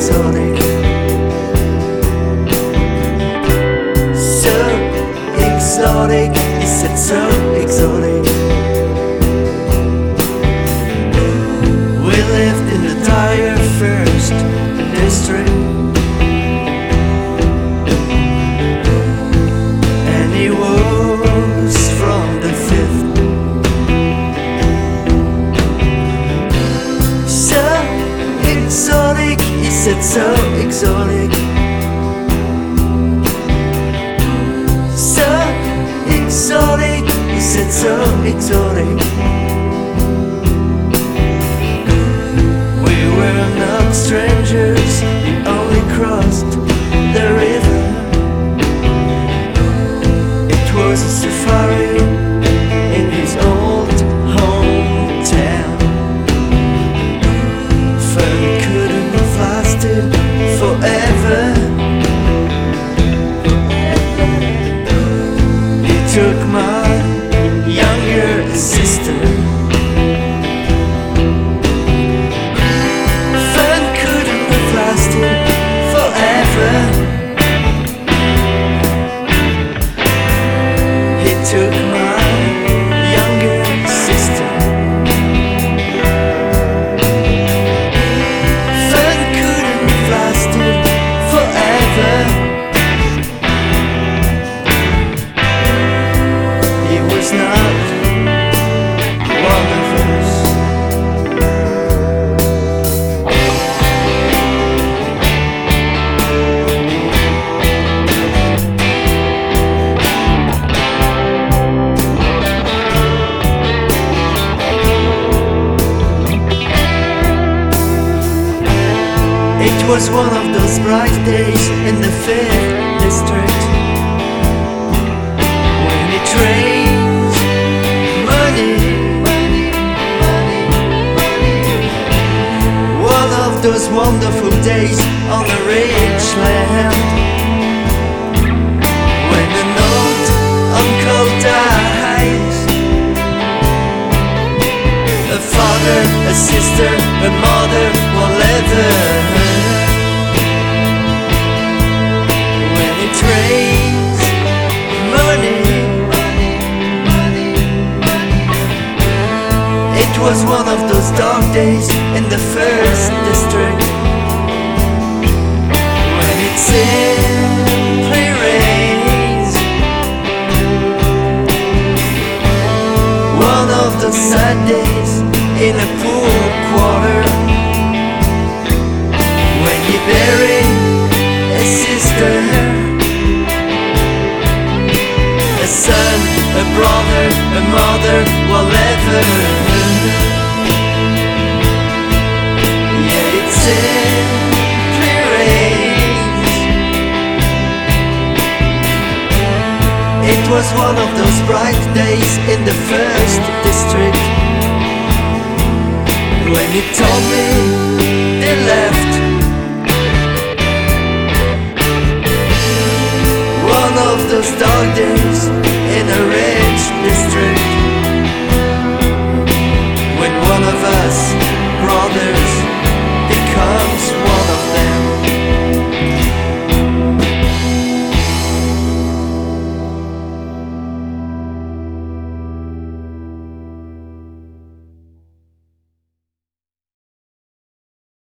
exotic, so exotic. He said so exotic. We lived in the Tire First District, and he was from the Fifth. So exotic, he said so exotic. So exotic, he said so exotic. We were not strangers, we only crossed the river. It was a safari in his old hometown. Fun couldn't have lasted forever. He took my younger sister. Fun couldn't have lasted forever. He took my younger sister. Fun couldn't have lasted forever. He was not one of us. It was one of those bright days in the Fifth District, when it rains money. One of those wonderful days on a rich land, when an old uncle dies, a father, a sister, a mother, whatever. When it rains money. It was one of those dark days in the First District, when it simply rains. One of those sad days in a poor quarter, when you bury a sister, a son, a brother, a mother, whatever. Yeah, it simply rains. It was one of those bright days in the First District, when he told me they left. One of those dark days in a rich district.